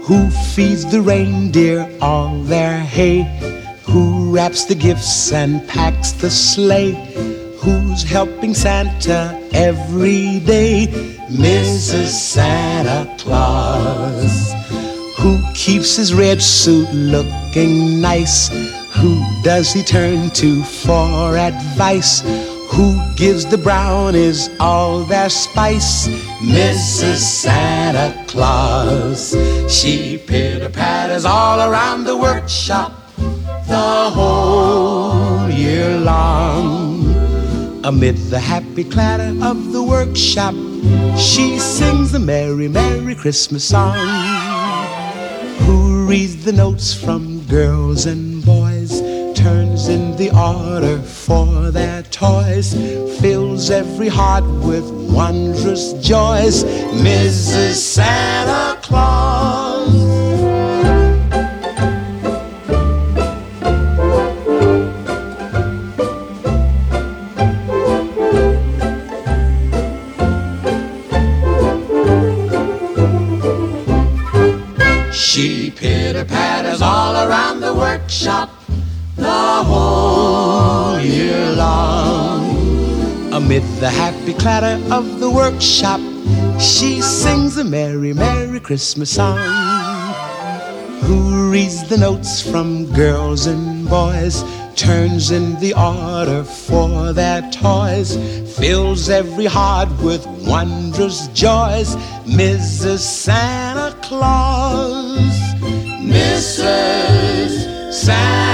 Who feeds the reindeer all their hay? Who wraps the gifts and packs the sleigh? Who's helping Santa every day? Mrs. Santa Claus. Who keeps his red suit looking nice? Who does he turn to for advice? Who gives the brownies all their spice? Mrs. Santa Claus. She pitter-patters all around the workshop the whole year long. Amid the happy clatter of the workshop, she sings the merry, merry Christmas song. Who reads the notes from girls and boys, turns in the order for their toys, fills every heart with wondrous joys, Mrs. Santa Claus. She pitter-patters all around the workshop the whole year long. Amid the happy clatter of the workshop, she sings a merry, merry Christmas song. Who reads the notes from girls and boys, turns in the order for their toys, fills every heart with wondrous joys, Mrs. Santa Claus. Mrs. Santa